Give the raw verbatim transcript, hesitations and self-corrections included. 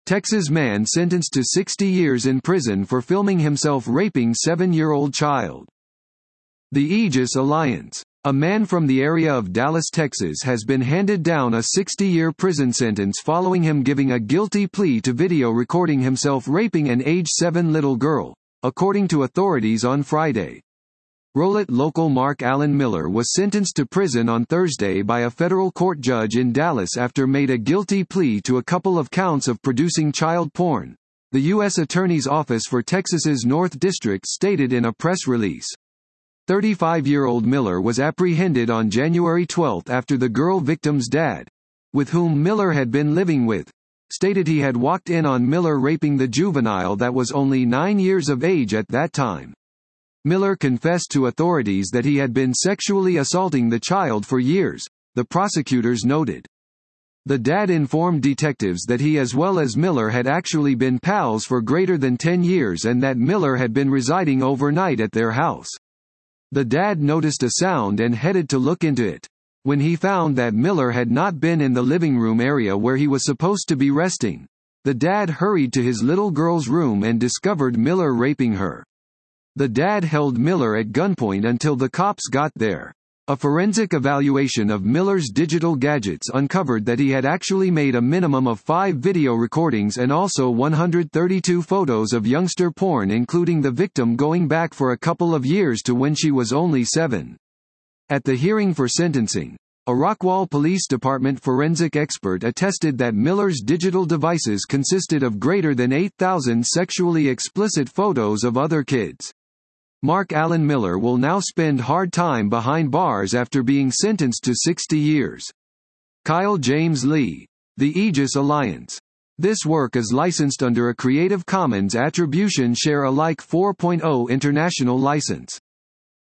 Texas man sentenced to sixty years in prison for filming himself raping seven-year-old child. The Aegis Alliance. A man from the area of Dallas, Texas has been handed down a sixty-year prison sentence following him giving a guilty plea to video recording himself raping an age seven little girl, according to authorities on Friday. Rolette local Mark Allen Miller was sentenced to prison on Thursday by a federal court judge in Dallas after made a guilty plea to a couple of counts of producing child porn, the U S Attorney's Office for Texas's North District stated in a press release. thirty-five-year-old Miller was apprehended on January twelfth after the girl victim's dad, with whom Miller had been living with, stated he had walked in on Miller raping the juvenile that was only nine years of age at that time. Miller confessed to authorities that he had been sexually assaulting the child for years, the prosecutors noted. The dad informed detectives that he as well as Miller had actually been pals for greater than ten years and that Miller had been residing overnight at their house. The dad noticed a sound and headed to look into it. When he found that Miller had not been in the living room area where he was supposed to be resting, the dad hurried to his little girl's room and discovered Miller raping her. The dad held Miller at gunpoint until the cops got there. A forensic evaluation of Miller's digital gadgets uncovered that he had actually made a minimum of five video recordings and also one hundred thirty-two photos of youngster porn, including the victim going back for a couple of years to when she was only seven. At the hearing for sentencing, a Rockwall Police Department forensic expert attested that Miller's digital devices consisted of greater than eight thousand sexually explicit photos of other kids. Mark Allen Miller will now spend hard time behind bars after being sentenced to sixty years. Kyle James Lee. The Aegis Alliance. This work is licensed under a Creative Commons Attribution Share Alike four point oh international license.